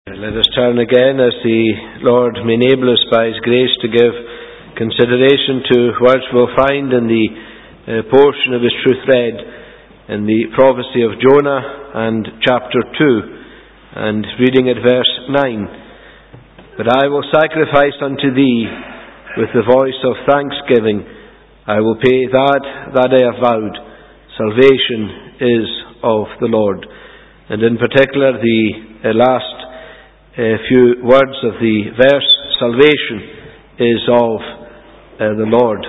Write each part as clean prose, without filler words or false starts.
Let us turn again, as the Lord may enable us by His grace to give consideration to words we'll find in the portion of His truth read in the prophecy of Jonah and chapter 2 and reading at verse 9. But I will sacrifice unto thee with the voice of thanksgiving. I will pay that I have vowed. Salvation is of the Lord. And in particular the last few words of the verse, salvation is of the Lord.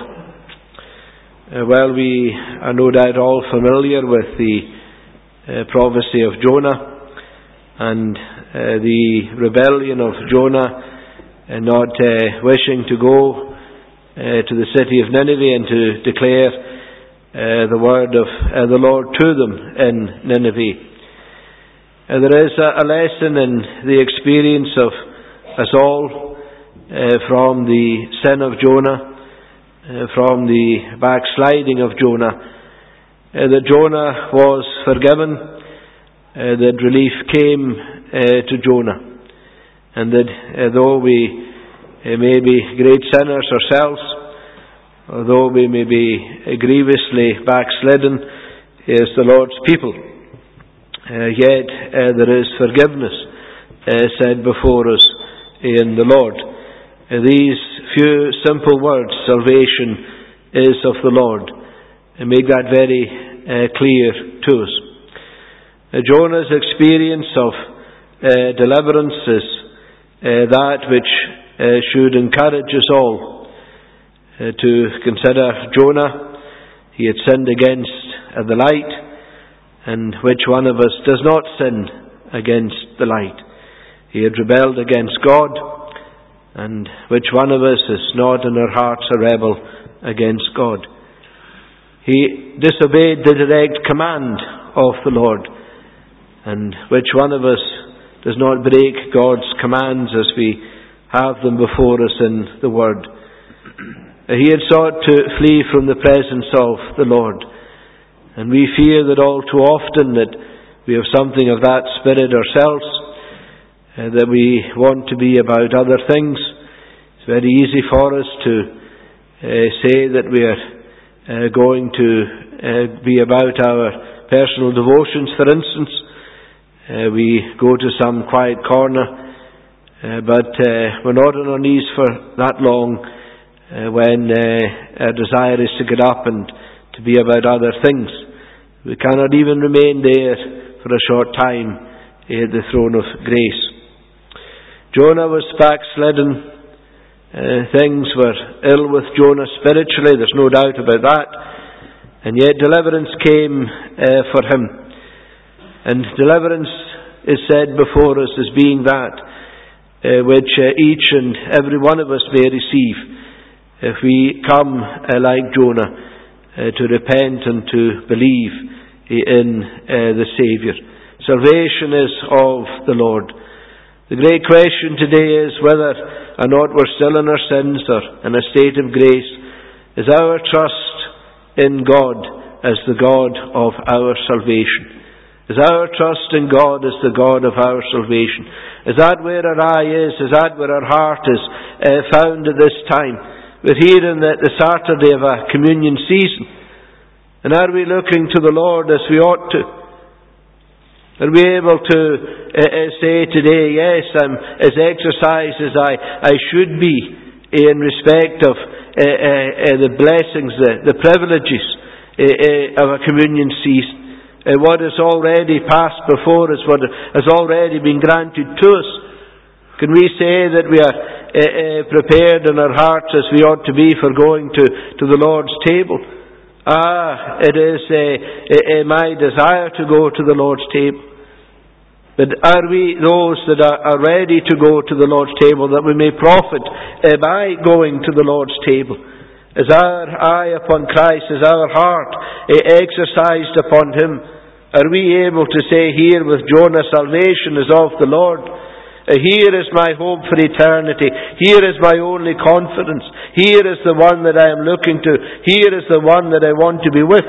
Well, we are no doubt all familiar with the prophecy of Jonah and the rebellion of Jonah, not wishing to go to the city of Nineveh and to declare the word of the Lord to them in Nineveh. There is a lesson in the experience of us all from the sin of Jonah, from the backsliding of Jonah, that Jonah was forgiven, that relief came to Jonah, and that though we may be great sinners ourselves, although we may be grievously backslidden as the Lord's people, yet there is forgiveness set before us in the Lord. These few simple words, salvation is of the Lord, make that very clear to us. Jonah's experience of deliverance is that which should encourage us all to consider Jonah. He had sinned against the light, and which one of us does not sin against the light? He had rebelled against God, and which one of us is not in our hearts a rebel against God? He disobeyed the direct command of the Lord, and which one of us does not break God's commands as we have them before us in the Word? He had sought to flee from the presence of the Lord, and we fear that all too often that we have something of that spirit ourselves, that we want to be about other things. It's very easy for us to say that we are going to be about our personal devotions, for instance. We go to some quiet corner, but we're not on our knees for that long when our desire is to get up and to be about other things. We cannot even remain there for a short time at the throne of grace. Jonah was backslidden. Things were ill with Jonah spiritually, there's no doubt about that. And yet deliverance came for him. And deliverance is said before us as being that which each and every one of us may receive if we come like Jonah to repent and to believe in the Saviour. Salvation is of the Lord. The great question today is whether or not we're still in our sins or in a state of grace. Is our trust in God as the God of our salvation? Is our trust in God as the God of our salvation? Is that where our eye is? Is that where our heart is found at this time? We're here in the Saturday of a communion season. And are we looking to the Lord as we ought to? Are we able to say today, yes, I'm as exercised as I should be in respect of the blessings, the privileges of a communion season? What has already passed before us, what has already been granted to us? Can we say that we are prepared in our hearts as we ought to be for going to the Lord's table? It is my desire to go to the Lord's table. But are we those that are ready to go to the Lord's table, that we may profit by going to the Lord's table? Is our eye upon Christ? Is our heart exercised upon Him? Are we able to say here with Jonah, salvation is of the Lord? Here is my hope for eternity. Here is my only confidence. Here is the one that I am looking to. Here is the one that I want to be with.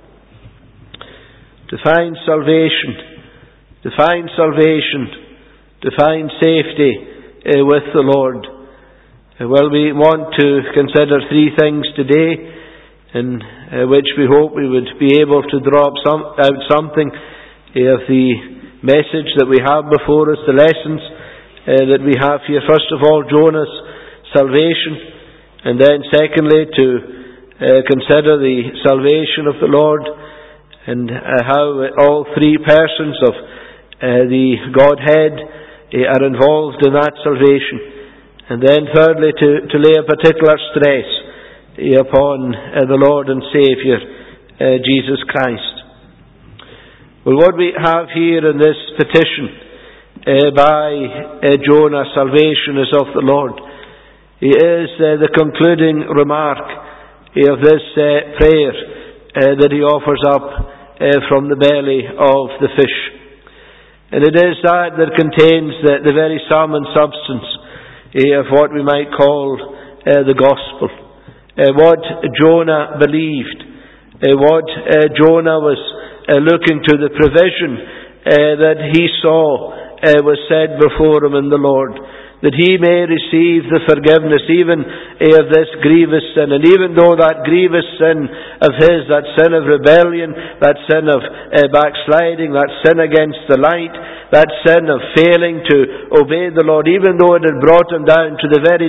To find salvation to find safety with the Lord. Well, we want to consider three things today, in which we hope we would be able to draw out something of the message that we have before us, the lessons that we have here. First of all, Jonah's salvation, and then secondly, to consider the salvation of the Lord, and how all three persons of the Godhead are involved in that salvation. And then thirdly, to lay a particular stress upon the Lord and Saviour, Jesus Christ. Well, what we have here in this petition by Jonah, salvation is of the Lord, is the concluding remark of this prayer that he offers up from the belly of the fish. And it is that contains the very sum and substance of what we might call the gospel. What Jonah believed, what Jonah was looking to, the provision that he saw was set before him in the Lord, that he may receive the forgiveness even of this grievous sin. And even though that grievous sin of his, that sin of rebellion, that sin of backsliding, that sin against the light, that sin of failing to obey the Lord, even though it had brought him down to the very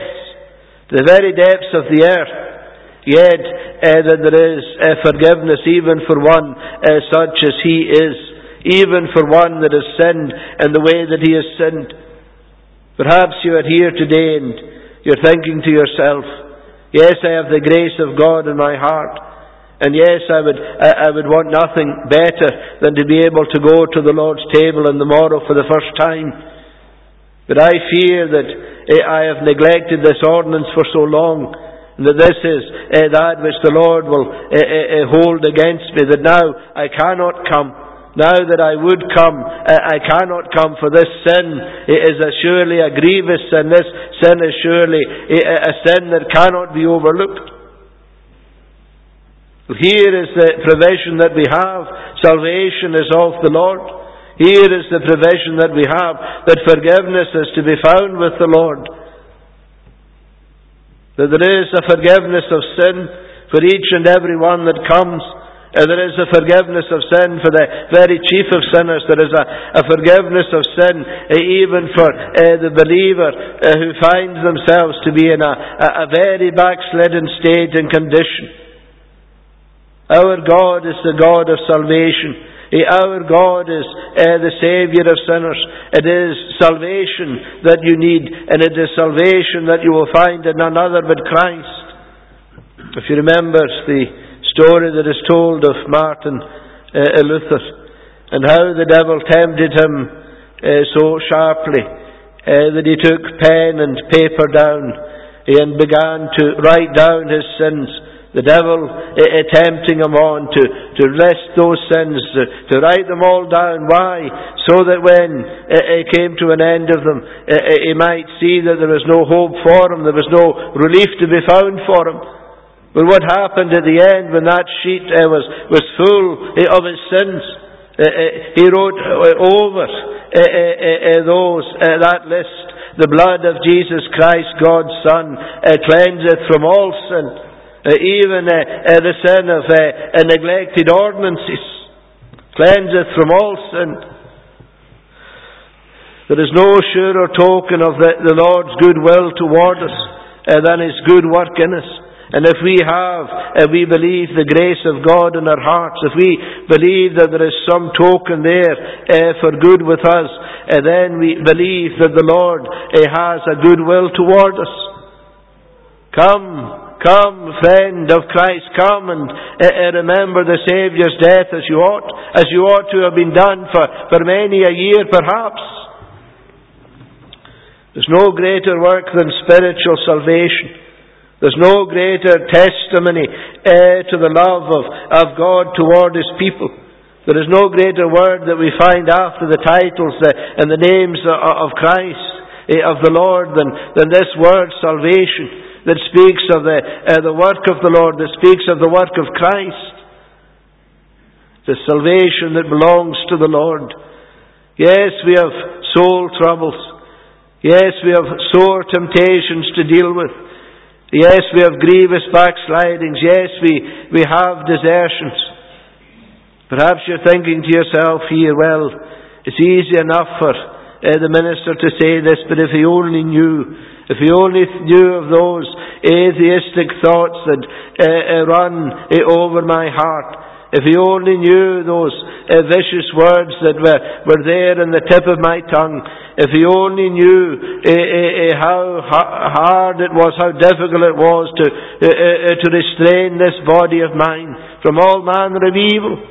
depths of the earth, yet that there is forgiveness even for one such as he is, even for one that has sinned in the way that he has sinned. Perhaps you are here today and you're thinking to yourself, yes, I have the grace of God in my heart, and yes, I would want nothing better than to be able to go to the Lord's table on the morrow for the first time. But I fear that I have neglected this ordinance for so long, and that this is that which the Lord will hold against me, that now I cannot come. Now that I would come, I cannot come, for this sin is surely a grievous sin. This sin is surely a sin that cannot be overlooked. Here is the provision that we have. Salvation is of the Lord. Here is the provision that we have, that forgiveness is to be found with the Lord. That there is a forgiveness of sin for each and every one that comes. There is a forgiveness of sin for the very chief of sinners. There is a forgiveness of sin even for the believer who finds themselves to be in a very backslidden state and condition. Our God is the God of salvation. Our God is the Saviour of sinners. It is salvation that you need, and it is salvation that you will find in none other but Christ. If you remember the story that is told of Martin Luther, and how the devil tempted him so sharply that he took pen and paper down and began to write down his sins. The devil tempting him on to list those sins, to write them all down. Why? So that when he came to an end of them, he might see that there was no hope for him, there was no relief to be found for him. But what happened at the end, when that sheet was full of his sins, he wrote over that list, the blood of Jesus Christ, God's Son, cleanseth from all sin, even the sin of neglected ordinances, cleanseth from all sin. There is no surer token of the Lord's good will toward us than His good work in us. And if we believe the grace of God in our hearts, if we believe that there is some token there for good with us, then we believe that the Lord has a good will toward us. Come, friend of Christ, come and remember the Saviour's death as you ought to have been done for many a year perhaps. There's no greater work than spiritual salvation. There's no greater testimony to the love of God toward His people. There is no greater word that we find after the titles and the names of Christ, of the Lord, than this word salvation, that speaks of the work of the Lord, that speaks of the work of Christ. The salvation that belongs to the Lord. Yes, we have soul troubles. Yes, we have sore temptations to deal with. Yes, we have grievous backslidings. Yes, we have desertions. Perhaps you're thinking to yourself here, well, it's easy enough for the minister to say this, but if he only knew of those atheistic thoughts that run over my heart, if he only knew those vicious words that were there in the tip of my tongue, if he only knew how hard it was, how difficult it was to restrain this body of mine from all manner of evil.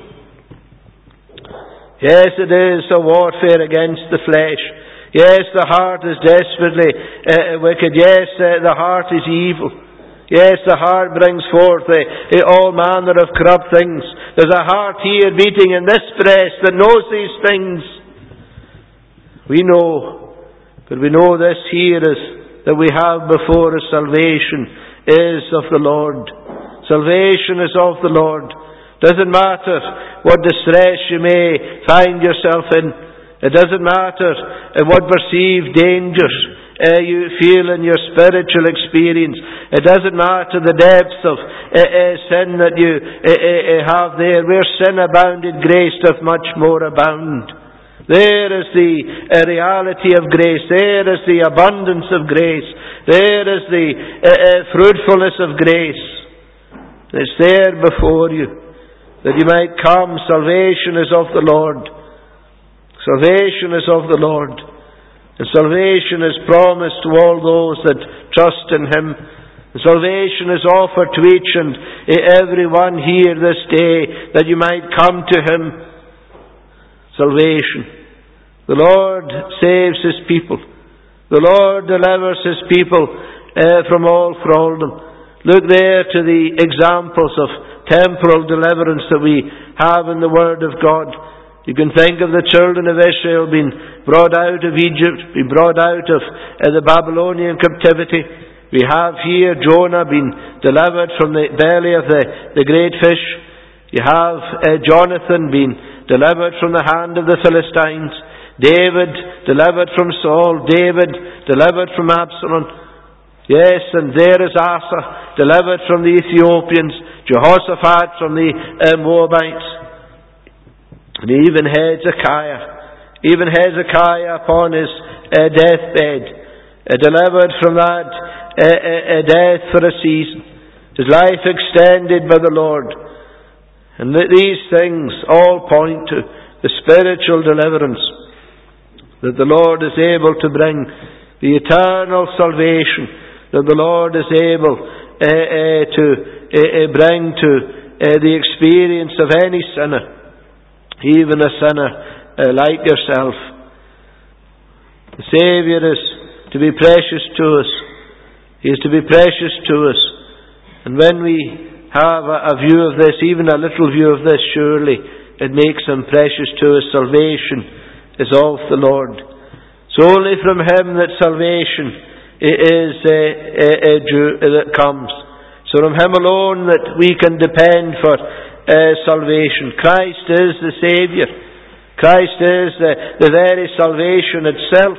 Yes, it is a warfare against the flesh. Yes, the heart is desperately wicked. Yes, the heart is evil. Yes, the heart brings forth all manner of corrupt things. There's a heart here beating in this breast that knows these things. We know, but we know this here is that we have before us salvation is of the Lord. Salvation is of the Lord. Doesn't matter what distress you may find yourself in. It doesn't matter what perceived dangers you feel in your spiritual experience. It doesn't matter the depths of sin that you have there. Where sin abounded, grace doth much more abound. There is the reality of grace. There is the abundance of grace. There is the fruitfulness of grace. It's there before you, that you might come. Salvation is of the Lord. Salvation is of the Lord. And salvation is promised to all those that trust in Him. And salvation is offered to each and every one here this day, that you might come to Him. Salvation. The Lord saves His people. The Lord delivers His people from all thraldom. Look there to the examples of temporal deliverance that we have in the Word of God. You can think of the children of Israel being brought out of Egypt, being brought out of the Babylonian captivity. We have here Jonah being delivered from the belly of the great fish. You have Jonathan being delivered from the hand of the Philistines. David delivered from Saul. David delivered from Absalom. Yes, and there is Asa delivered from the Ethiopians. Jehoshaphat from the Moabites. And even Hezekiah upon his deathbed, delivered from that death for a season, his life extended by the Lord. And these things all point to the spiritual deliverance that the Lord is able to bring, the eternal salvation that the Lord is able to bring to the experience of any sinner, even a sinner like yourself. The Saviour is to be precious to us. He is to be precious to us. And when we have a view of this, even a little view of this, surely it makes Him precious to us. Salvation is of the Lord. It's only from Him that salvation is that comes. So from Him alone that we can depend for salvation. Christ is the Saviour. Christ is the very salvation itself.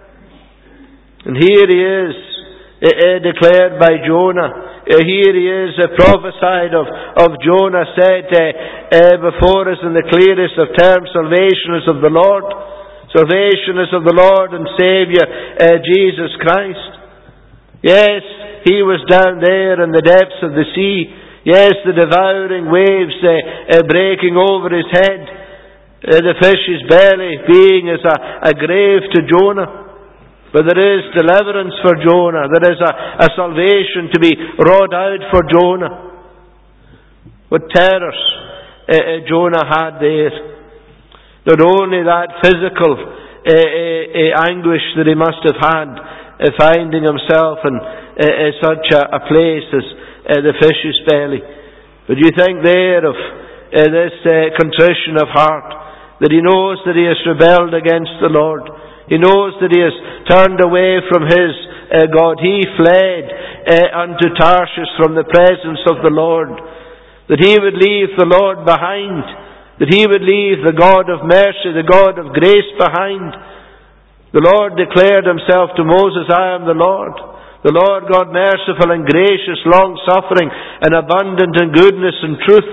And here He is declared by Jonah. Here He is prophesied of Jonah, said before us in the clearest of terms, salvation is of the Lord. Salvation is of the Lord and Saviour Jesus Christ. Yes, He was down there in the depths of the sea. Yes, the devouring waves breaking over His head. The fish's belly being as a grave to Jonah. But there is deliverance for Jonah. There is a salvation to be wrought out for Jonah. What terrors Jonah had there. Not only that physical anguish that he must have had finding himself in such a place as the fish's belly. But you think there of this contrition of heart, that he knows that he has rebelled against the Lord. He knows that he has turned away from his God. He fled unto Tarshish from the presence of the Lord. That he would leave the Lord behind. That he would leave the God of mercy, the God of grace behind. The Lord declared himself to Moses, I am the Lord God merciful and gracious, long-suffering, and abundant in goodness and truth.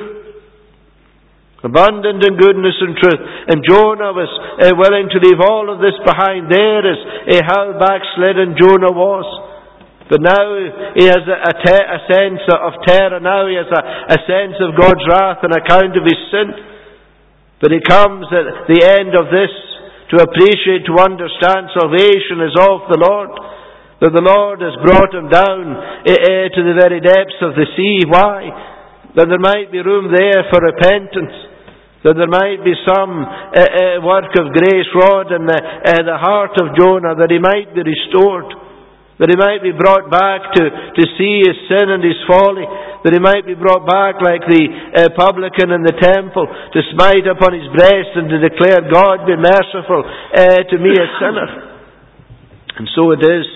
Abundant in goodness and truth. And Jonah was willing to leave all of this behind. There is how backslidden Jonah was. But now he has a sense of terror. Now he has a sense of God's wrath on account of his sin. But he comes at the end of this to appreciate, to understand salvation is of the Lord. That the Lord has brought him down to the very depths of the sea. Why? That there might be room there for repentance. That there might be some work of grace wrought in the heart of Jonah. That he might be restored. That he might be brought back to see his sin and his folly. That he might be brought back like the publican in the temple, to smite upon his breast and to declare, God be merciful to me a sinner. And so it is.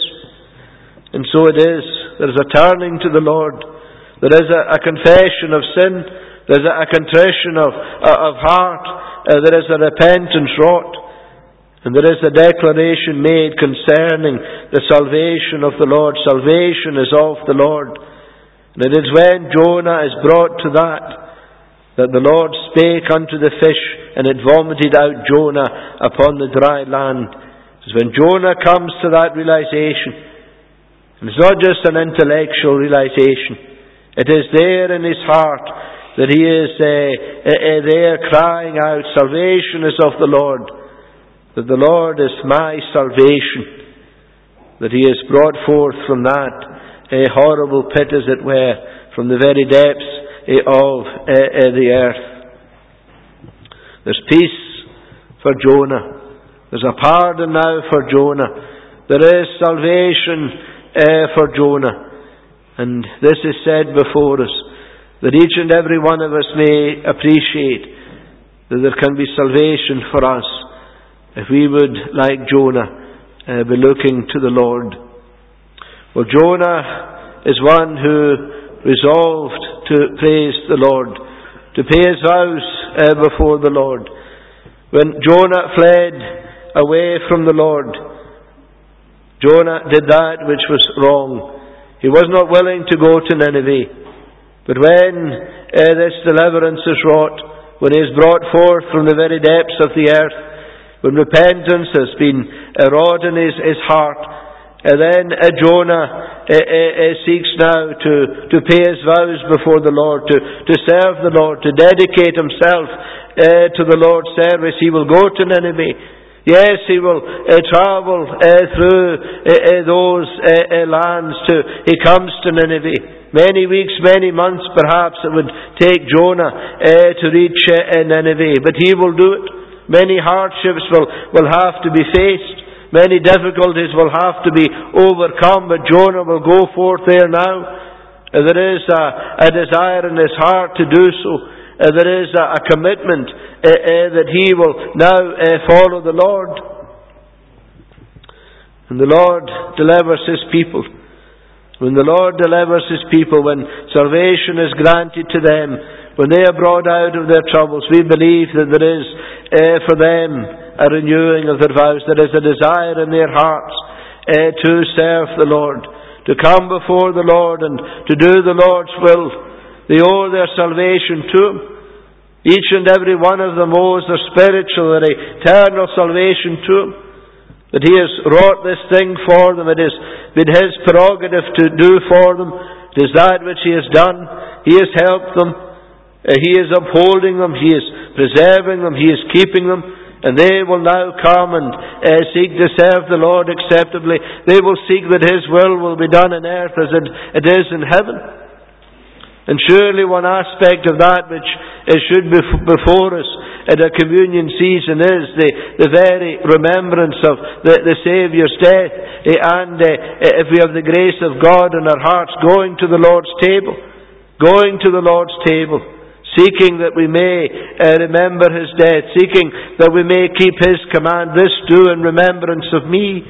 And so it is. There is a turning to the Lord. There is a confession of sin. There is a contrition of heart. There is a repentance wrought. And there is a declaration made concerning the salvation of the Lord. Salvation is of the Lord. And it is when Jonah is brought to that the Lord spake unto the fish, and it vomited out Jonah upon the dry land. It's when Jonah comes to that realization. And it's not just an intellectual realization. It is there in his heart that he is there crying out, salvation is of the Lord. That the Lord is my salvation. That he is brought forth from that horrible pit, as it were, from the very depths of the earth. There's peace for Jonah. There's a pardon now for Jonah. There is salvation for Jonah. And this is said before us, that each and every one of us may appreciate that there can be salvation for us if we would, like Jonah, be looking to the Lord. Well, Jonah is one who resolved to praise the Lord, to pay his vows before the Lord. When Jonah fled away from the Lord, Jonah did that which was wrong. He was not willing to go to Nineveh. But when this deliverance is wrought, when he is brought forth from the very depths of the earth, when repentance has been wrought in his heart, then Jonah seeks now to pay his vows before the Lord, to serve the Lord, to dedicate himself to the Lord's service. He will go to Nineveh. Yes, he will travel through those lands. He comes to Nineveh. Many weeks, many months perhaps it would take Jonah to reach Nineveh. But he will do it. Many hardships will have to be faced. Many difficulties will have to be overcome. But Jonah will go forth there now. There is a desire in his heart to do so. There is a commitment that he will now follow the Lord. And the Lord delivers his people. When the Lord delivers his people, when salvation is granted to them, when they are brought out of their troubles, we believe that there is for them a renewing of their vows. There is a desire in their hearts to serve the Lord, to come before the Lord and to do the Lord's will. They owe their salvation to him. Each and every one of them owes their spiritual and eternal salvation to him. That he has wrought this thing for them. It is been his prerogative to do for them. It is that which he has done. He has helped them. He is upholding them. He is preserving them. He is keeping them. And they will now come and seek to serve the Lord acceptably. They will seek that his will be done on earth as it is in heaven. And surely one aspect of that which should be before us at a communion season is the very remembrance of the Saviour's death. And if we have the grace of God in our hearts, going to the Lord's table. Going to the Lord's table. Seeking that we may remember his death. Seeking that we may keep his command. This do in remembrance of me.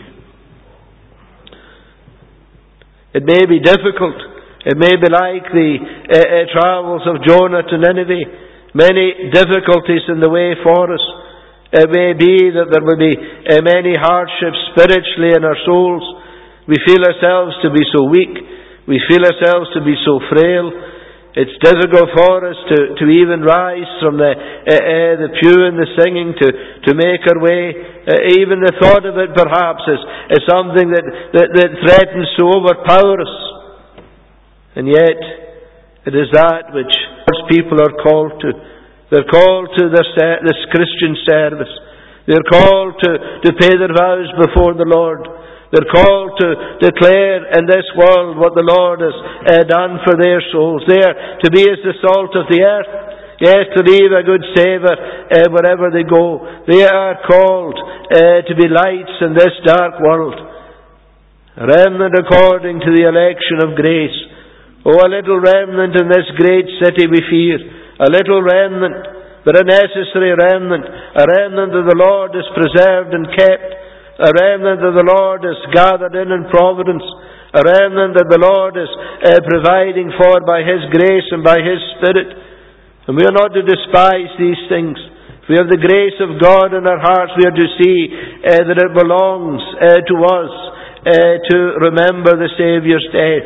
It may be difficult. It may be like the travels of Jonah to Nineveh. Many difficulties in the way for us. It may be that there will be many hardships spiritually in our souls. We feel ourselves to be so weak. We feel ourselves to be so frail. It's difficult for us to even rise from the pew and the singing to make our way. Even the thought of it perhaps is something that threatens to overpower us. And yet, it is that which God's people are called to. They're called to this Christian service. They're called to pay their vows before the Lord. They're called to declare in this world what the Lord has done for their souls. They are to be as the salt of the earth. Yes, to leave a good savour wherever they go. They are called to be lights in this dark world. A remnant according to the election of grace. Oh, a little remnant in this great city we fear. A little remnant, but a necessary remnant. A remnant that the Lord has preserved and kept. A remnant that the Lord has gathered in providence. A remnant that the Lord is providing for by His grace and by His Spirit. And we are not to despise these things. If we have the grace of God in our hearts, we are to see that it belongs to us to remember the Saviour's death.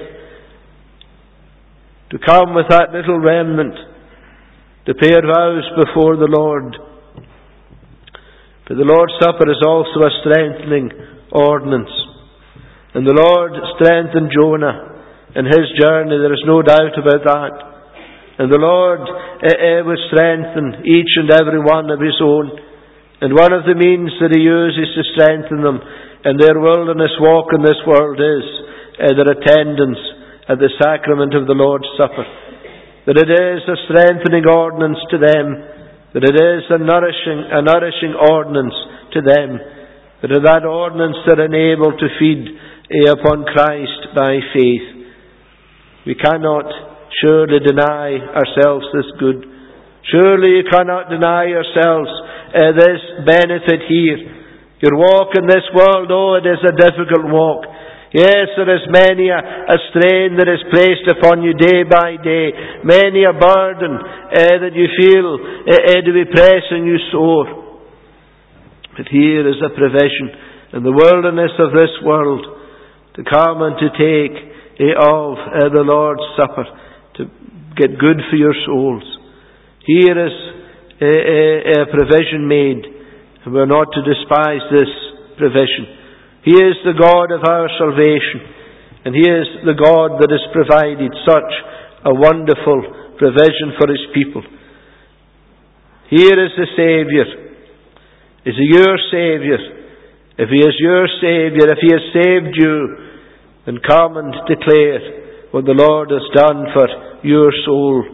To come with that little remnant, to pay our vows before the Lord. For the Lord's Supper is also a strengthening ordinance. And the Lord strengthened Jonah in his journey, there is no doubt about that. And the Lord will strengthen each and every one of His own. And one of the means that He uses to strengthen them in their wilderness walk in this world is their attendance at the sacrament of the Lord's Supper. That it is a strengthening ordinance to them, that it is a nourishing ordinance to them, that ordinance they're enabled to feed upon Christ by faith. We cannot surely deny ourselves this good. Surely you cannot deny yourselves this benefit here. Your walk in this world, oh, it is a difficult walk. Yes, there is many a strain that is placed upon you day by day. Many a burden that you feel to be pressing you sore. But here is a provision in the wilderness of this world to come and to take of the Lord's Supper, to get good for your souls. Here is a provision made, and we are not to despise this provision. He is the God of our salvation, and He is the God that has provided such a wonderful provision for His people. Here is the Saviour. Is He your Saviour? If He is your Saviour, if He has saved you, then come and declare what the Lord has done for your soul.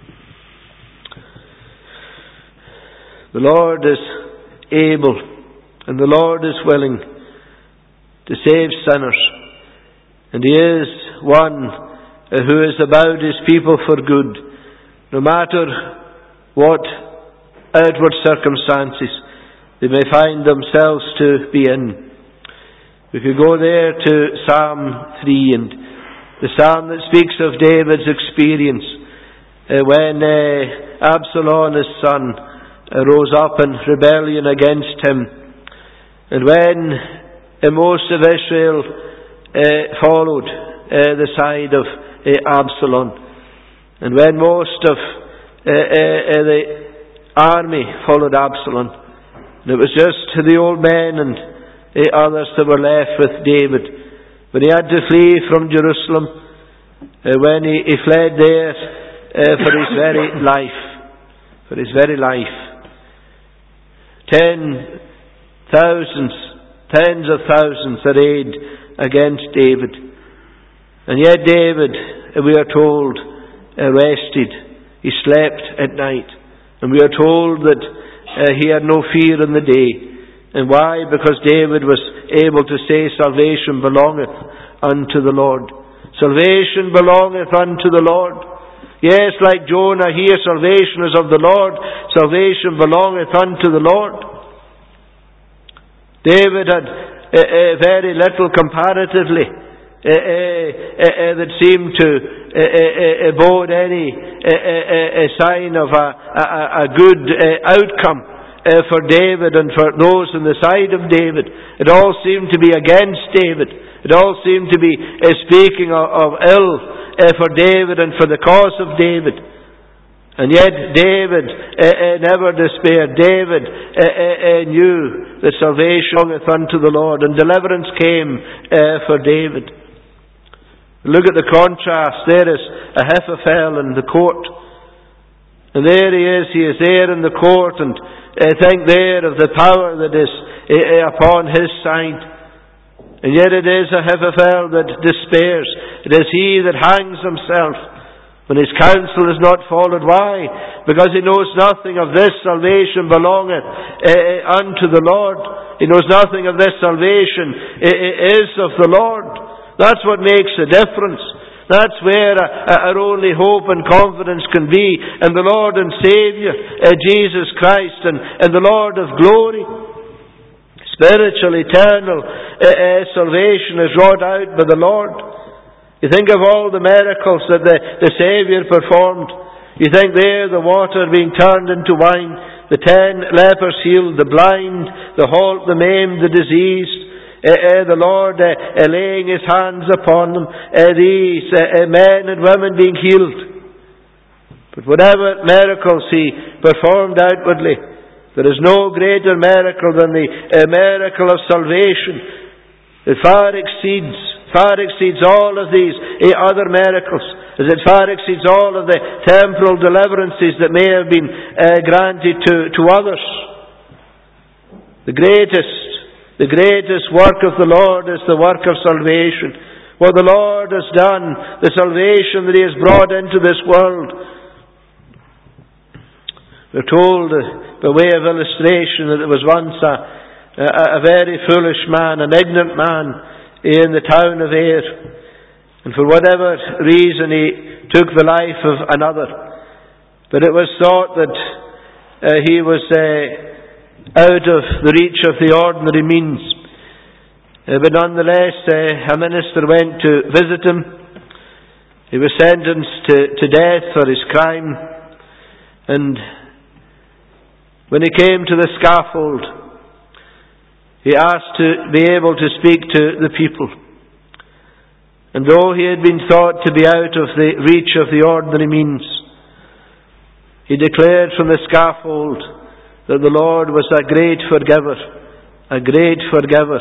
The Lord is able, and the Lord is willing to save sinners. And He is one who is about His people for good, no matter what outward circumstances they may find themselves to be in. We could go there to Psalm 3, and the psalm that speaks of David's experience when Absalom, his son, rose up in rebellion against him, and when most of Israel followed the side of Absalom. And when most of the army followed Absalom, and it was just the old men and others that were left with David. When he had to flee from Jerusalem, when he fled there for his very life. For his very life. Tens of thousands arrayed against David. And yet David, we are told, rested. He slept at night. And we are told that he had no fear in the day. And why? Because David was able to say, salvation belongeth unto the Lord. Salvation belongeth unto the Lord. Yes, like Jonah here, salvation is of the Lord. Salvation belongeth unto the Lord. David had very little comparatively that seemed to bode any sign of a good outcome for David and for those on the side of David. It all seemed to be against David. It all seemed to be speaking of ill for David and for the cause of David. And yet David never despaired. David knew that salvation belongeth unto the Lord, and deliverance came for David. Look at the contrast. There is Ahithophel in the court. And there he is there in the court, and think there of the power that is upon his side. And yet it is Ahithophel that despairs. It is he that hangs himself when his counsel is not followed. Why? Because he knows nothing of this salvation belongeth unto the Lord. He knows nothing of this salvation is of the Lord. That's what makes a difference. That's where our only hope and confidence can be in the Lord and Saviour, Jesus Christ, and the Lord of glory. Spiritual, eternal salvation is wrought out by the Lord. You think of all the miracles that the Saviour performed. You think there the water being turned into wine, the 10 lepers healed, the blind, the halt, the maimed, the diseased, the Lord laying His hands upon them, these men and women being healed. But whatever miracles He performed outwardly, there is no greater miracle than the miracle of salvation. It far exceeds all of these other miracles, as it far exceeds all of the temporal deliverances that may have been granted to others. The greatest work of the Lord is the work of salvation. What the Lord has done, the salvation that He has brought into this world. We're told, by way of illustration, that there was once a very foolish man, an ignorant man, in the town of Ayr. And for whatever reason he took the life of another. But it was thought that he was out of the reach of the ordinary means. But nonetheless, a minister went to visit him. He was sentenced to death for his crime. And when he came to the scaffold, he asked to be able to speak to the people. And though he had been thought to be out of the reach of the ordinary means, he declared from the scaffold that the Lord was a great forgiver, a great forgiver.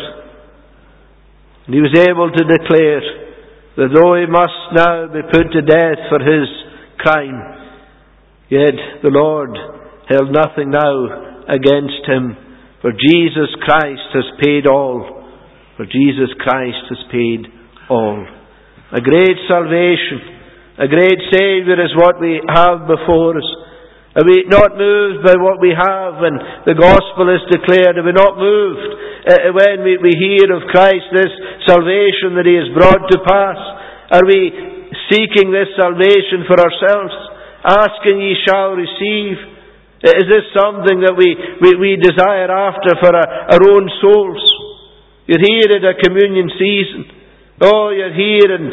And he was able to declare that though he must now be put to death for his crime, yet the Lord held nothing now against him, for Jesus Christ has paid all. For Jesus Christ has paid all. A great salvation, a great Saviour is what we have before us. Are we not moved by what we have when the gospel is declared? Are we not moved when we hear of Christ, this salvation that He has brought to pass? Are we seeking this salvation for ourselves? Ask and ye shall receive. Is this something that we desire after for our own souls? You're here at a communion season. Oh, you're here and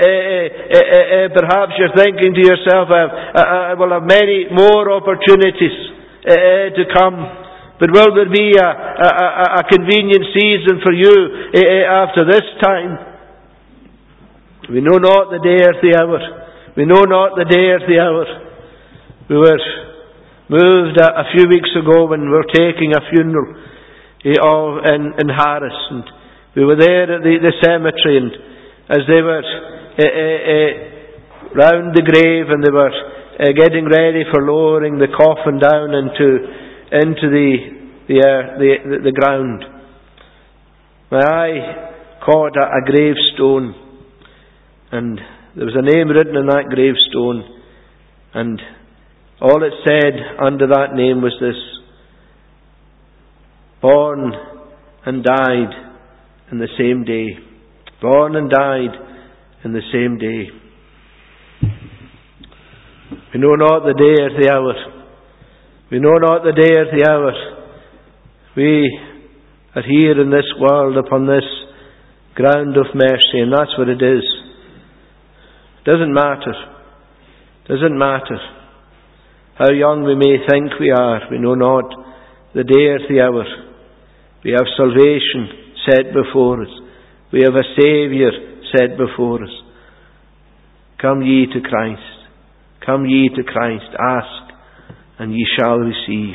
perhaps you're thinking to yourself, I will have many more opportunities to come. But will there be a convenient season for you after this time? We know not the day or the hour. We know not the day or the hour. We were moved a few weeks ago when we were taking a funeral in Harris, and we were there at the cemetery, and as they were round the grave and they were getting ready for lowering the coffin down into the ground, my eye caught a gravestone, and there was a name written on that gravestone, and all it said under that name was this: born and died in the same day. Born and died in the same day. We know not the day or the hour. We know not the day or the hour. We are here in this world upon this ground of mercy, and that's what it is. It doesn't matter. It doesn't matter how young we may think we are. We know not the day or the hour. We have salvation set before us. We have a Saviour set before us. Come ye to Christ. Come ye to Christ. Ask, and ye shall receive.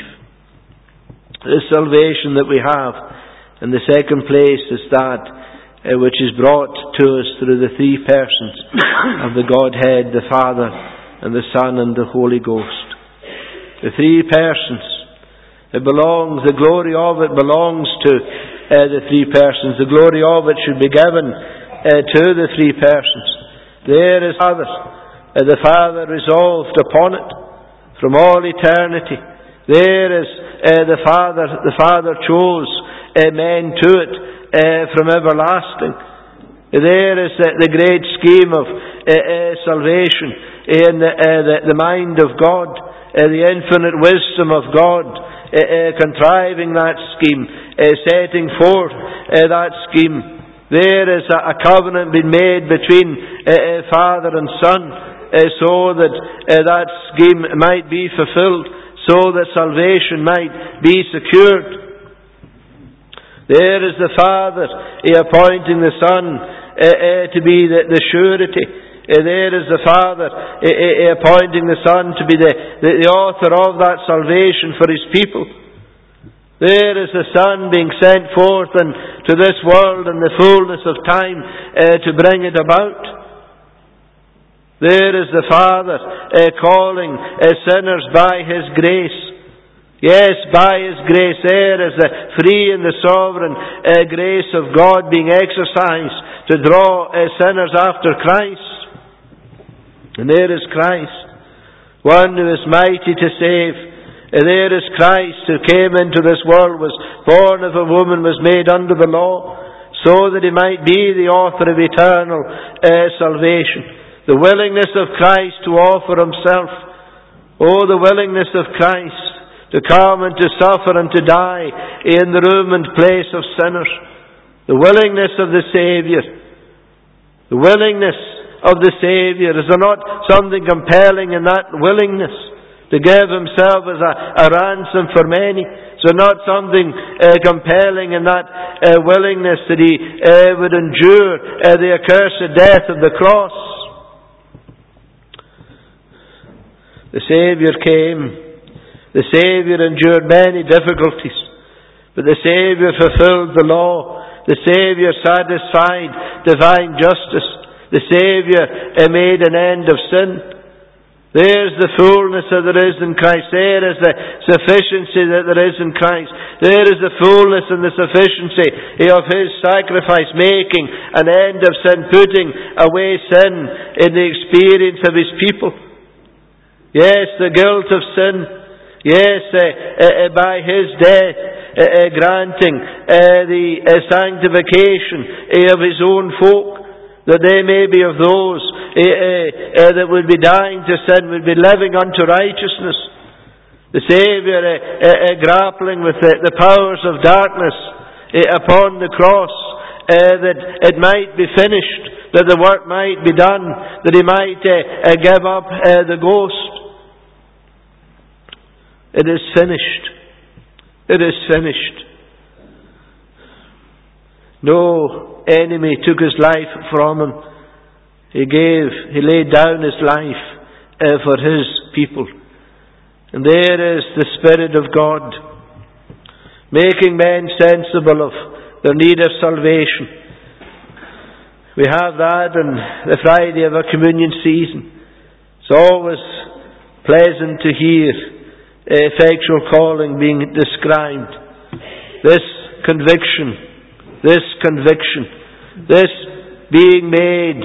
The salvation that we have, in the second place, is that which is brought to us through the three persons of the Godhead, the Father, and the Son, and the Holy Ghost. The three persons. The glory of it belongs to the three persons. The glory of it should be given to the three persons. There is the Father resolved upon it from all eternity. There is the Father chose men to it from everlasting. There is the great scheme of salvation in the mind of God, the infinite wisdom of God, contriving that scheme, setting forth that scheme. There is a covenant being made between Father and Son, so that that scheme might be fulfilled, so that salvation might be secured. There is the Father appointing the Son to be the surety. There is the Father appointing the Son to be the author of that salvation for His people. There is the Son being sent forth to this world in the fullness of time to bring it about. There is the Father calling sinners by His grace. Yes, by His grace. There is the free and the sovereign grace of God being exercised to draw sinners after Christ. And there is Christ, one who is mighty to save. And there is Christ who came into this world, was born of a woman, was made under the law, so that He might be the author of eternal salvation. The willingness of Christ to offer Himself. Oh, the willingness of Christ to come and to suffer and to die in the room and place of sinners. The willingness of the Saviour. The willingness of the Saviour. Is there not something compelling in that willingness to give Himself as a ransom for many? Is there not something compelling in that willingness that He would endure the accursed death of the cross? The Saviour came. The Saviour endured many difficulties, but the Saviour fulfilled the law. The Saviour satisfied divine justice. The Saviour made an end of sin. There's the fullness that there is in Christ. There is the sufficiency that there is in Christ. There is the fullness and the sufficiency of His sacrifice, making an end of sin, putting away sin in the experience of His people. Yes, the guilt of sin. Yes, by His death, granting the sanctification of His own folk, that they may be of those that would be dying to sin, would be living unto righteousness. The Saviour grappling with the powers of darkness upon the cross, that it might be finished, that the work might be done, that He might give up the ghost. It is finished. It is finished. No enemy took His life from Him. He laid down His life for His people. And there is the Spirit of God, making men sensible of their need of salvation. We have that on the Friday of our communion season. It's always pleasant to hear effectual calling being described. This conviction, this being made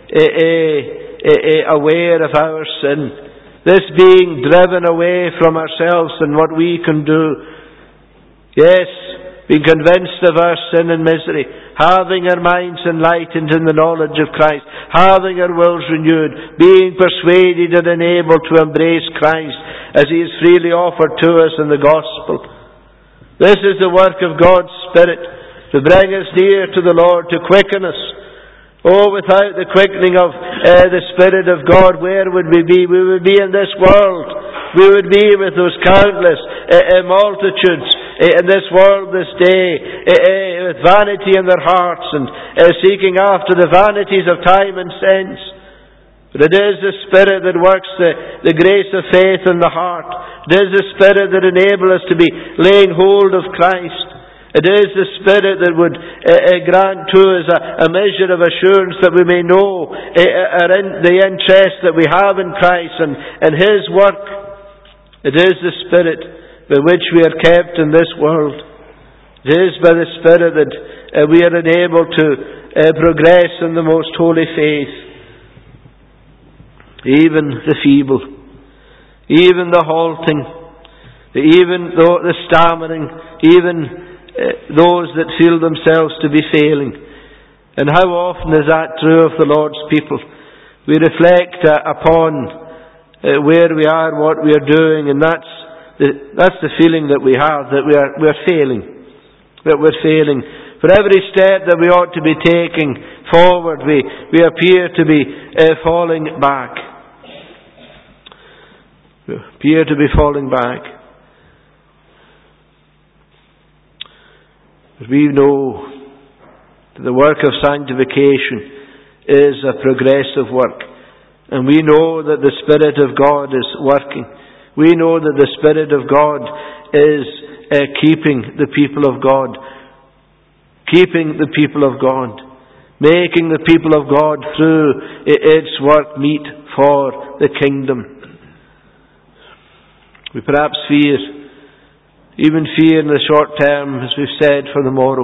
aware of our sin, this being driven away from ourselves and what we can do. Yes, being convinced of our sin and misery, having our minds enlightened in the knowledge of Christ, having our wills renewed, being persuaded and enabled to embrace Christ as He is freely offered to us in the gospel. This is the work of God's Spirit, to bring us near to the Lord, to quicken us. Oh, without the quickening of the Spirit of God, where would we be? We would be in this world. We would be with those countless multitudes in this world this day, with vanity in their hearts and seeking after the vanities of time and sense. But it is the Spirit that works the grace of faith in the heart. It is the Spirit that enables us to be laying hold of Christ. It is the Spirit that would grant to us a measure of assurance that we may know the interest that we have in Christ and His work. It is the Spirit by which we are kept in this world. It is by the Spirit that we are enabled to progress in the most holy faith. Even the feeble, even the halting, even the stammering, even those that feel themselves to be failing. And how often is that true of the Lord's people? We reflect upon where we are, what we are doing, and that's the feeling that we have, that we are failing, that we're failing. For every step that we ought to be taking forward, we appear to be falling back. We appear to be falling back. But we know that the work of sanctification is a progressive work. And we know that the Spirit of God is working. We know that the Spirit of God is keeping the people of God. Keeping the people of God. Making the people of God through its work meet for the kingdom. We perhaps even fear in the short term, as we've said, for the morrow.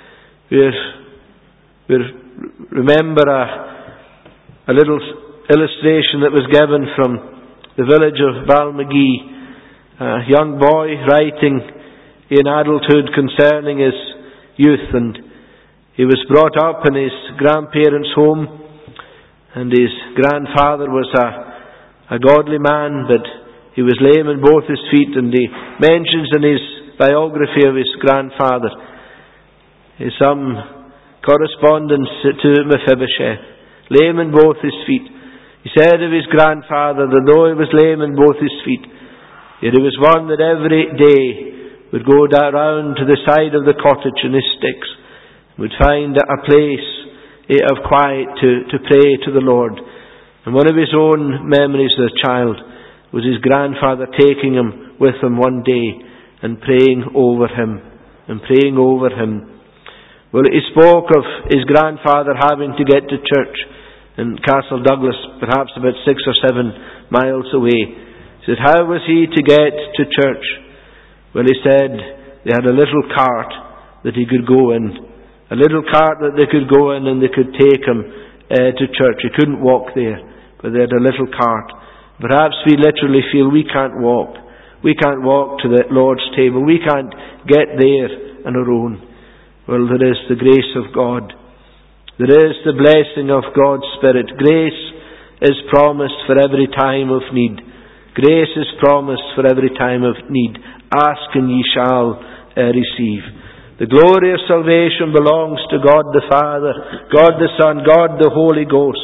We remember a little illustration that was given from the village of Balmagee. A young boy writing in adulthood concerning his youth, and he was brought up in his grandparents' home, and his grandfather was a godly man, but he was lame in both his feet, and he mentions in his biography of his grandfather some correspondence to Mephibosheth, lame in both his feet. He said of his grandfather that though he was lame in both his feet, yet he was one that every day would go down to the side of the cottage in his sticks, would find a place of quiet to pray to the Lord. And one of his own memories as a child was his grandfather taking him with him one day and praying over him. Well, he spoke of his grandfather having to get to church in Castle Douglas, perhaps about 6 or 7 miles away. He said, how was he to get to church? Well, he said they had a little cart that he could go in. A little cart that they could go in and they could take him to church. He couldn't walk there, but they had a little cart. Perhaps we literally feel we can't walk. We can't walk to the Lord's table. We can't get there on our own. Well, there is the grace of God. There is the blessing of God's Spirit. Grace is promised for every time of need. Grace is promised for every time of need. Ask and ye shall receive. The glory of salvation belongs to God the Father, God the Son, God the Holy Ghost.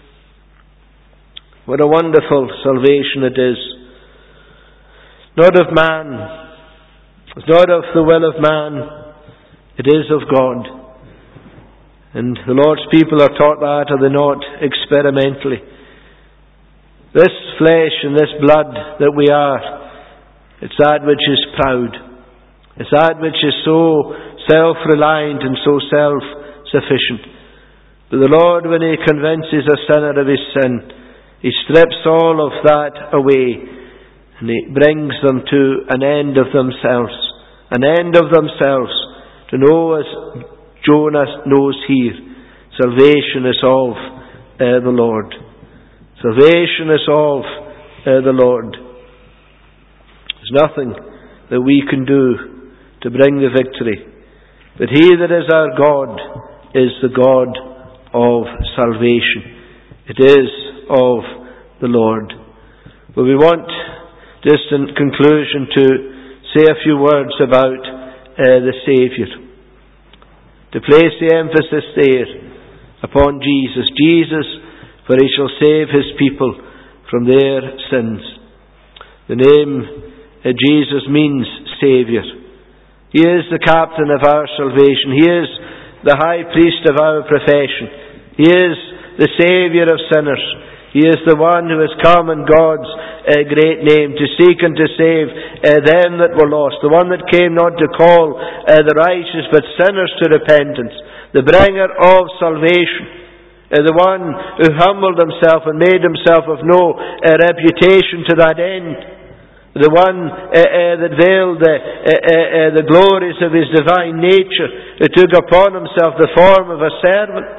What a wonderful salvation it is. Not of man. It's not of the will of man. It is of God. And the Lord's people are taught that, are they not, experimentally. This flesh and this blood that we are, it's that which is proud. It's that which is so self-reliant and so self-sufficient. But the Lord, when He convinces a sinner of his sin, He strips all of that away, and He brings them to an end of themselves. An end of themselves. To know, as Jonah knows here, salvation is of the Lord. Salvation is of the Lord. There's nothing that we can do to bring the victory. But He that is our God is the God of salvation. It is of the Lord. But we want, just in conclusion, to say a few words about the Saviour. To place the emphasis there upon Jesus. Jesus, for He shall save His people from their sins. The name Jesus means Saviour. He is the captain of our salvation. He is the high priest of our profession. He is the Saviour of sinners. He is the one who has come in God's great name to seek and to save them that were lost. The one that came not to call the righteous but sinners to repentance. The bringer of salvation. The one who humbled himself and made himself of no reputation to that end. The one that veiled the glories of his divine nature, who took upon himself the form of a servant,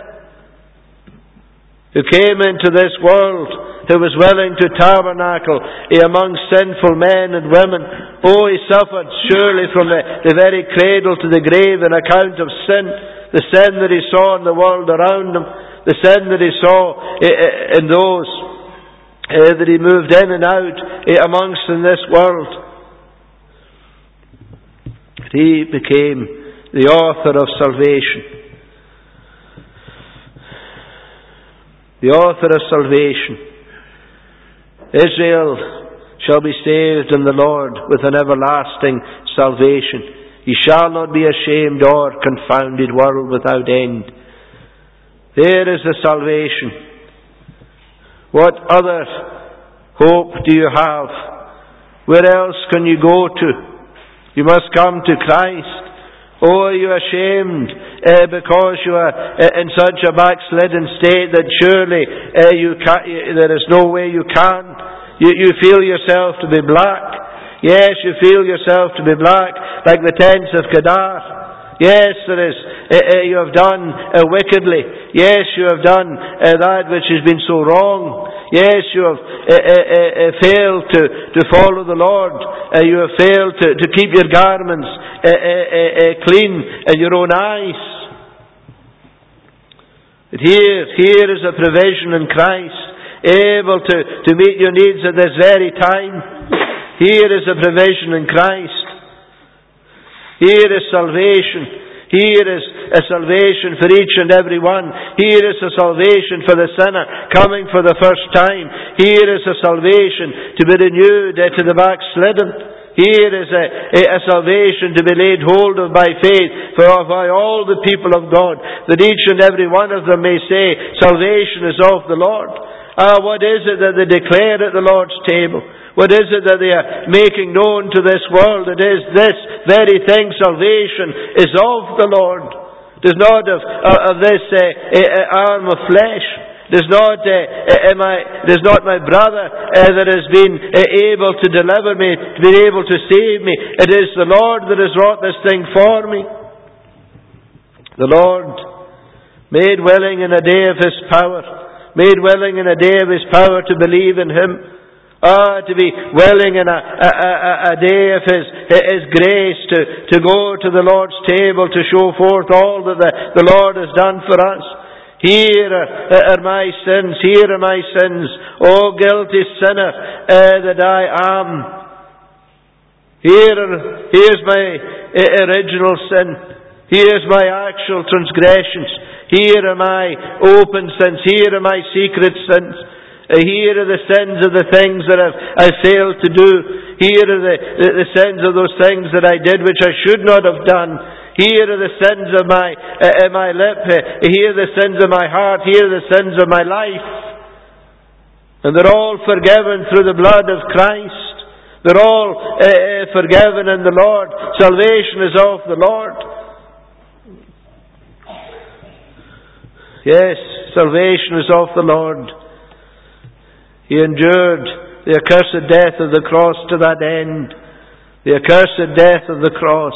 who came into this world, who was willing to tabernacle among sinful men and women. Oh, he suffered surely from the very cradle to the grave on account of sin, the sin that he saw in the world around him, the sin that he saw in those that he moved in and out amongst in this world. He became the author of salvation. The author of salvation. Israel shall be saved in the Lord with an everlasting salvation. He shall not be ashamed or confounded, world without end. There is the salvation. What other hope do you have? Where else can you go to? You must come to Christ. Oh, are you ashamed because you are in such a backslidden state that surely there is no way you can? You feel yourself to be black. Yes, you feel yourself to be black, like the tents of Kedar. Yes, there is. You have done wickedly. Yes, you have done that which has been so wrong. Yes, you have failed to follow the Lord. You have failed to keep your garments clean in your own eyes. But here is a provision in Christ, able to meet your needs at this very time. Here is a provision in Christ. Here is salvation. Here is a salvation for each and every one. Here is a salvation for the sinner coming for the first time. Here is a salvation to be renewed to the backslidden. Here is a salvation to be laid hold of by faith by all the people of God, that each and every one of them may say, salvation is of the Lord. What is it that they declare at the Lord's table? What is it that they are making known to this world? It is this very thing, salvation is of the Lord. It is not of this arm of flesh. It is not my brother that has been able to deliver me, to be able to save me. It is the Lord that has wrought this thing for me. The Lord, made willing in a day of His power, made willing in a day of His power to believe in Him. To be willing in a day of His grace to go to the Lord's table to show forth all that the Lord has done for us. Here are my sins, here are my sins, O guilty sinner that I am. Here's my original sin. Here's my actual transgressions. Here are my open sins. Here are my secret sins. Here are the sins of the things that I failed to do. Here are the sins of those things that I did which I should not have done. Here are the sins of my lip. Here are the sins of my heart. Here are the sins of my life. And they're all forgiven through the blood of Christ. They're all forgiven in the Lord. Salvation is of the Lord. Yes, salvation is of the Lord. He endured the accursed death of the cross to that end. The accursed death of the cross.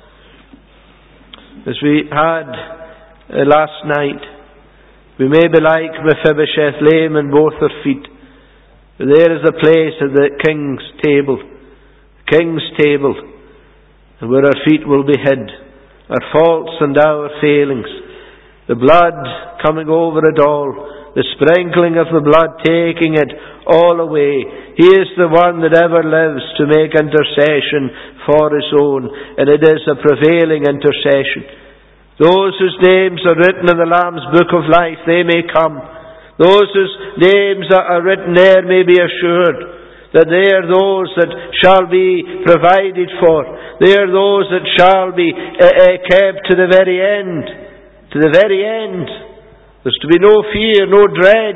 As we had last night, we may be like Mephibosheth, lame in both her feet. But there is a place at the king's table. King's table. And where our feet will be hid. Our faults and our failings. The blood coming over it all. The sprinkling of the blood, taking it all away. He is the one that ever lives to make intercession for His own. And it is a prevailing intercession. Those whose names are written in the Lamb's book of life, they may come. Those whose names are written there may be assured that they are those that shall be provided for. They are those that shall be kept to the very end. To the very end. There's to be no fear, no dread.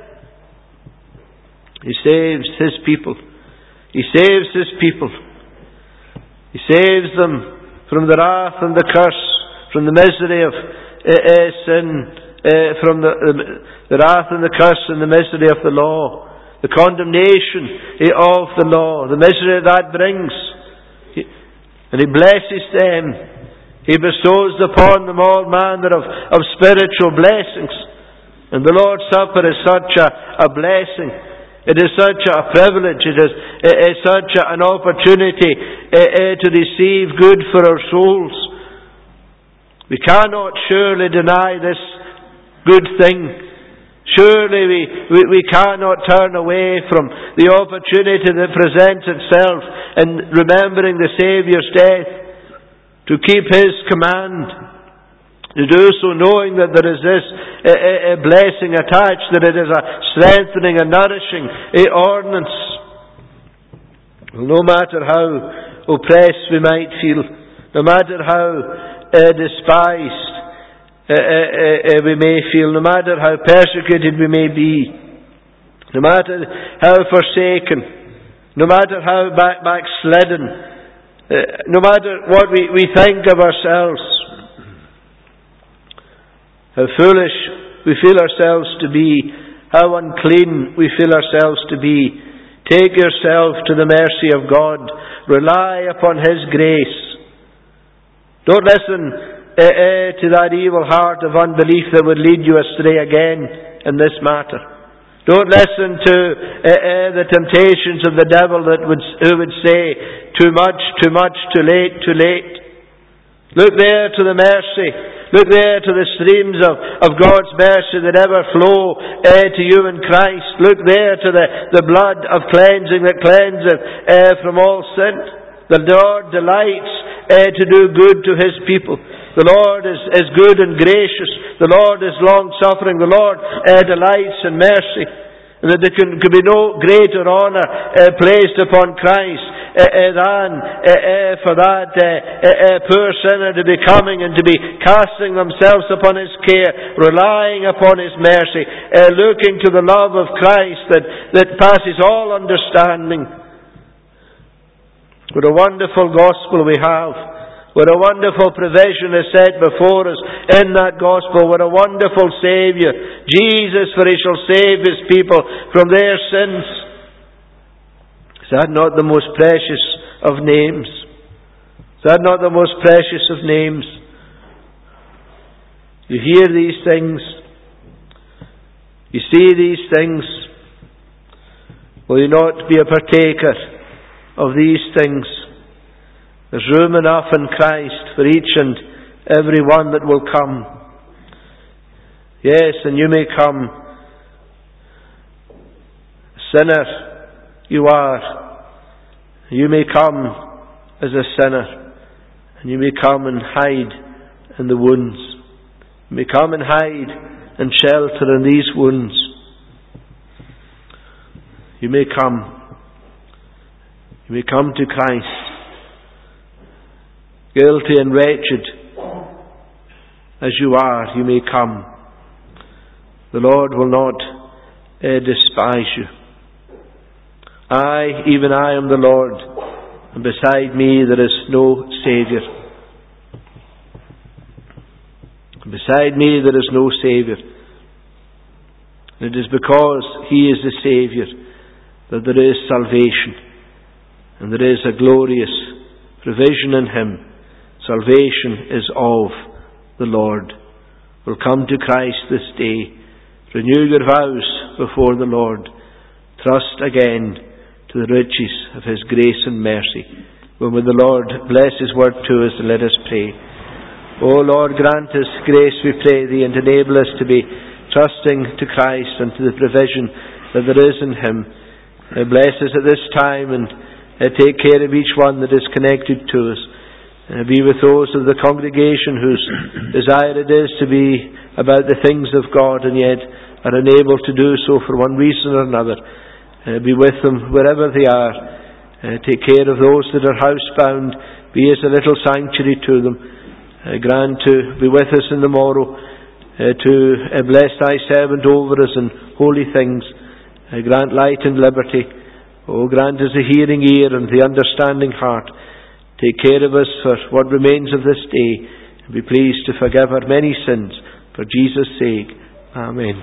He saves His people. He saves His people. He saves them from the wrath and the curse, from the misery of sin, from the wrath and the curse and the misery of the law, the condemnation of the law, the misery that brings. And He blesses them. He bestows upon them all manner of spiritual blessings. And the Lord's Supper is such a blessing. It is such a privilege. It is such an opportunity to receive good for our souls. We cannot surely deny this good thing. Surely we cannot turn away from the opportunity that presents itself in remembering the Saviour's death, to keep His command, to do so knowing that there is this a blessing attached, that it is a strengthening and nourishing ordinance. No matter how oppressed we might feel, no matter how despised we may feel, no matter how persecuted we may be, no matter how forsaken, no matter how backslidden, no matter what we think of ourselves, how foolish we feel ourselves to be, how unclean we feel ourselves to be, take yourself to the mercy of God. Rely upon His grace. Don't listen to that evil heart of unbelief that would lead you astray again in this matter. Don't listen to the temptations of the devil who would say, too much, too late, too late. Look there to the mercy. Look there to the streams of God's mercy that ever flow to you in Christ. Look there to the blood of cleansing that cleanseth from all sin. The Lord delights to do good to His people. The Lord is good and gracious. The Lord is long-suffering. The Lord delights in mercy. And that there can be no greater honour placed upon Christ than for that poor sinner to be coming and to be casting themselves upon His care, relying upon His mercy, looking to the love of Christ that passes all understanding. What a wonderful gospel we have. What a wonderful provision is set before us in that gospel. What a wonderful Saviour. Jesus, for He shall save His people from their sins. Is that not the most precious of names? Is that not the most precious of names? You hear these things. You see these things. Will you not be a partaker of these things? There's room enough in Christ for each and every one that will come. Yes, and you may come. Sinner, you are. You may come as a sinner. And you may come and hide in the wounds. You may come and hide and shelter in these wounds. You may come. You may come to Christ. Guilty and wretched as you are, you may come. The Lord will not despise you. Even I am the Lord, and beside me there is no Saviour. Beside me there is no Saviour. And it is because He is the Saviour that there is salvation, and there is a glorious provision in Him. Salvation is of the Lord. Will come to Christ this day. Renew your vows before the Lord. Trust again to the riches of His grace and mercy. When will the Lord bless His word to us, and let us pray. O Lord, grant us grace, we pray Thee, and enable us to be trusting to Christ and to the provision that there is in Him. Bless us at this time, and take care of each one that is connected to us. Be with those of the congregation whose desire it is to be about the things of God and yet are unable to do so for one reason or another. Be with them wherever they are. Take care of those that are housebound. be as a little sanctuary to them. Grant to be with us in the morrow, to bless thy servant over us in holy things. Grant light and liberty. Grant us a hearing ear and the understanding heart. Take care of us for what remains of this day, and be pleased to forgive our many sins, for Jesus' sake. Amen.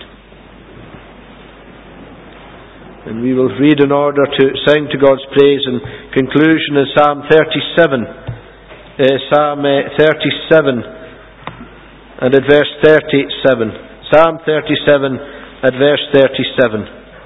And we will read in order to sing to God's praise and conclusion is Psalm 37. Psalm 37 and at verse 37. Psalm 37 at verse 37.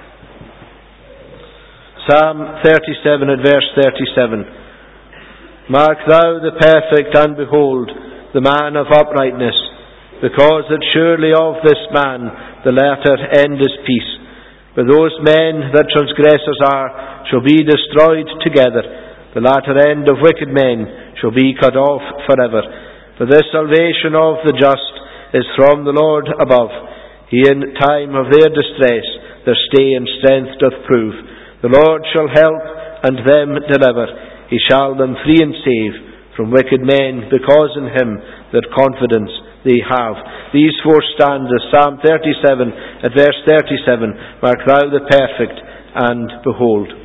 Psalm 37 at verse 37. Mark thou the perfect, and behold the man of uprightness, because that surely of this man the latter end is peace. But those men that transgressors are shall be destroyed together. The latter end of wicked men shall be cut off forever. For the salvation of the just is from the Lord above. He in time of their distress their stay and strength doth prove. The Lord shall help and them deliver. He shall them free and save from wicked men, because in him their confidence they have. These four stanzas, Psalm 37 at verse 37, mark thou the perfect, and behold.